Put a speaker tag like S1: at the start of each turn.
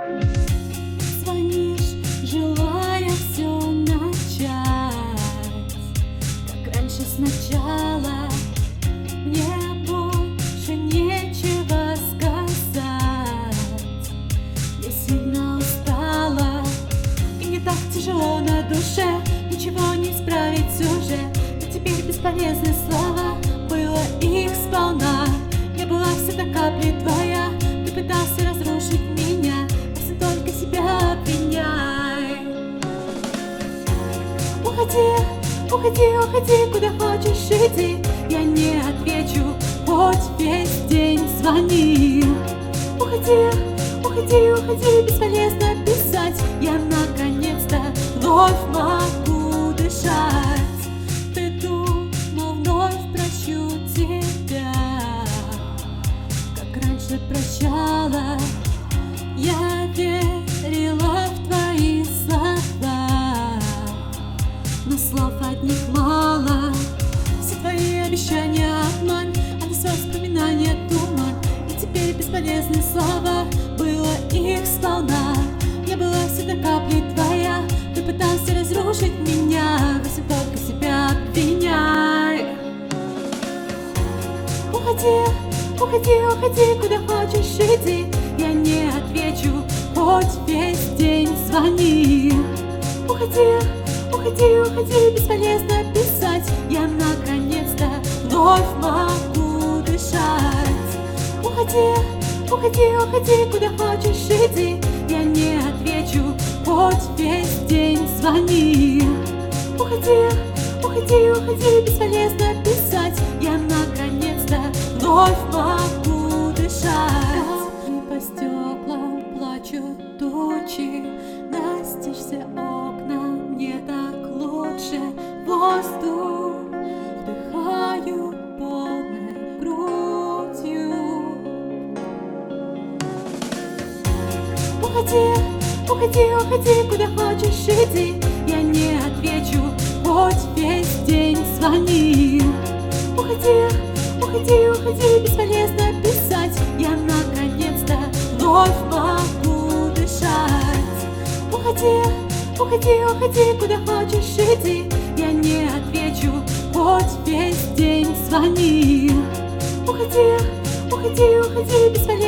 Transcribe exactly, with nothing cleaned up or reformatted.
S1: Звонишь, желая все начать, как раньше сначала. Мне больше нечего сказать. Я сильно устала, и не так тяжело на душе. Ничего не исправить все же, но теперь бесполезны слова. Было их сполна. Я была всегда каплей твоя. Ты пытался разрушить меня, если только себя обвиняй. Уходи, уходи, уходи, куда хочешь иди. Я не отвечу, хоть весь день звони. Уходи, уходи, уходи, бесполезно писать. Я наконец-то вновь могу дышать. Ты думал, вновь прощу тебя, как раньше прощала. Я верила в твои слова, но слов одних мало. Все твои обещания обман, а на свои воспоминания туман. И теперь бесполезны слова, было их сполна. Я была всегда каплей твоя. Ты пытался разрушить меня, если только себя обвиняй. Уходи, уходи, уходи, куда хочешь иди. Я не отвечу, хоть весь день звони. Уходи, уходи, уходи, бесполезно писать. Я наконец-то вновь могу дышать. Уходи, уходи, уходи, куда хочешь иди. Я не отвечу, хоть весь день звони. Уходи, уходи, уходи, бесполезно писать. Я наконец-то вновь могу дышать. И по стеклам плачут тучи, настежь все окна, мне так лучше. Воздух вдыхаю полной грудью. Уходи, уходи, уходи, куда хочешь иди. Я не отвечу, хоть весь день звони. Уходи, уходи, уходи, бесполезно писать. Я наконец-то вновь могу дышать. Уходи, уходи, уходи, куда хочешь иди. Я не отвечу, хоть весь день звони. Уходи, уходи, уходи, бесполезно